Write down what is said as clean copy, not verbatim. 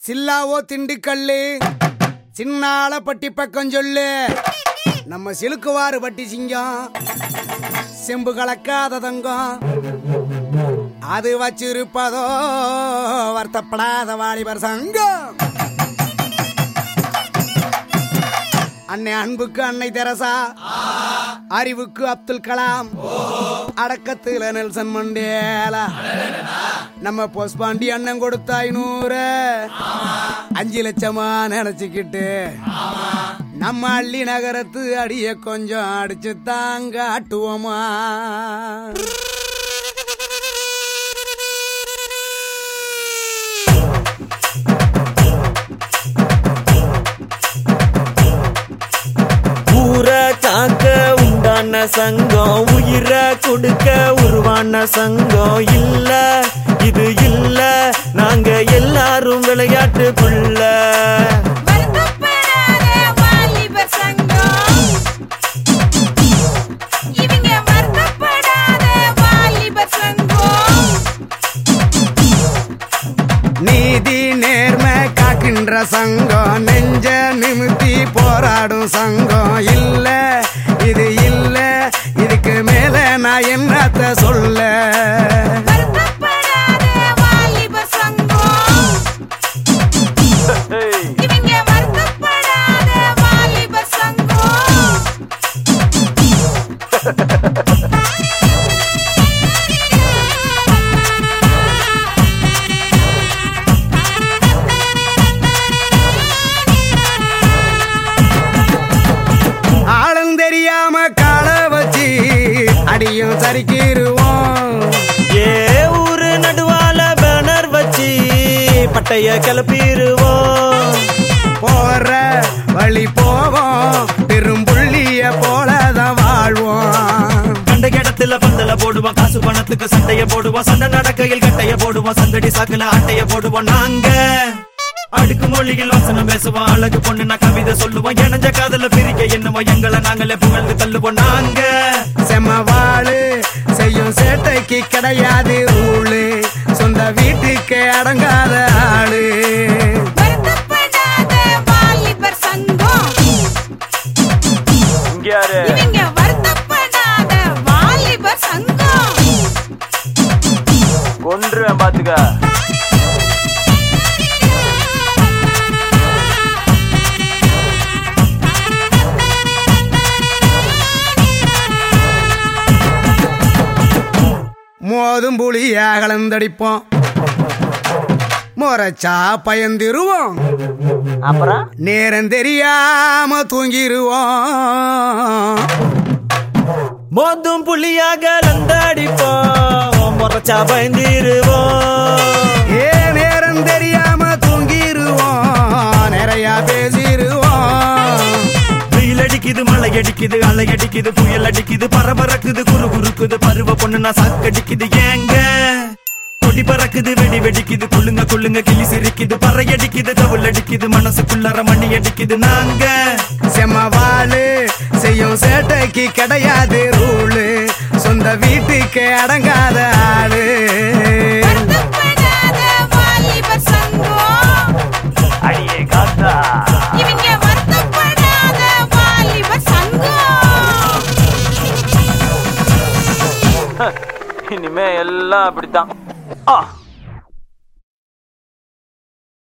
சில்லாவோ திண்டுக்கல்லு சின்னால பட்டி பக்கம் சொல்லு. நம்ம சிலுக்குவாறு பட்டி சிங்கம் செம்பு கலக்காத தங்கம் அது வச்சிருப்பதோ வருத்தப்படாத வாலிபர் சங்கம். அன்னை அன்புக்கு அன்னை தெரசா, அறிவுக்கு அப்துல் கலாம், அடக்கத்துல நெல்சன் மண்டேலா, நம்ம போஸ்பாண்டி அண்ணன் கொடுத்த 500 5 லட்சமா நினைச்சுக்கிட்டு நம்ம அள்ளி நகரத்து அடிய கொஞ்சம் அடிச்சு தாங்க ஆட்டுவோமா. ஊரை காக்க உண்டான சங்கம், உயிரை கொடுக்க உருவான சங்கம். இல்ல இது இல்ல, நாங்க எல்லாரும் விளையாட்டுக்குள்ள. நீதி நேர்மை காக்கின்ற சங்கம், நெஞ்ச நிமித்தி போராடும் சங்கம். இல்ல இது இல்ல, இதுக்கு மேல நான் என்னத்த சொல்ல. அடியும் சரிக்கிருவோம். ஏ ஊரு நடுவால பேனர் வச்சு பட்டைய கிளப்பிடுவோம். போற வழி போவோம், பெரும்புள்ளிய போலதான் வாழ்வோம். கண்ட இடத்துல பந்தல போடுவோம், காசு பணத்துக்கு சண்டைய போடுவோம். சண்டை நடக்கையில் கட்டைய போடுவோம், சந்தடி சாக்குல அட்டைய போடுவோம். நாங்க அடுக்கு மொழியில் வசனம் பேசுவோம், அழகு பொண்ணு நான் கவிதை சொல்லுவோம். இணைஞ்ச காதல பிரிக்க என்னவோம், எங்களை நாங்களே புகழ்ந்து தள்ளுவோம். நாங்க செம்மவாளு செய்யும் சேட்டைக்கு கிடையாது ரூளு, சொந்த வீட்டுக்கு அடங்காத ஆளு. கொன்றுவேன் பாத்துக்க. மோதும் புளியா கலந்தடிப்போம், முறைச்சா பயந்திருவோம். அப்புறம் நேரம் தெரியாம தூங்கிருவோம். மோதும் புளியாக கலந்தடிப்போம், முறைச்சா பயந்திருவோம். ஏ நேரம் தெரியாம தூங்கிருவோம், நிறைய பேசிருவோம். வெயில் அடிக்குது, மழை அடிக்குது, அலை அடிக்குது, புயல் அடிக்குது, பரபரக்குது, குறு குறுக்குது, பருவ பொண்ணு நான் சாக்கடிக்குது. ஏங்க கொடி பறக்குது, வெடி வெடிக்குது, குள்ளுங்க குள்ளுங்க கிளி சிரிக்குது, பறை அடிக்குது, தவுள் அடிக்குது, மனசுக்குள்ளற மணி அடிக்குது. நாங்க செம்மவாளு செய்யும் சேட்டைக்கு கிடையாது ரூளு, சொந்த வீட்டுக்கு அடங்காத ஆளு. அடியே காத்தா இனிமே எல்லாம் அப்படித்தான்.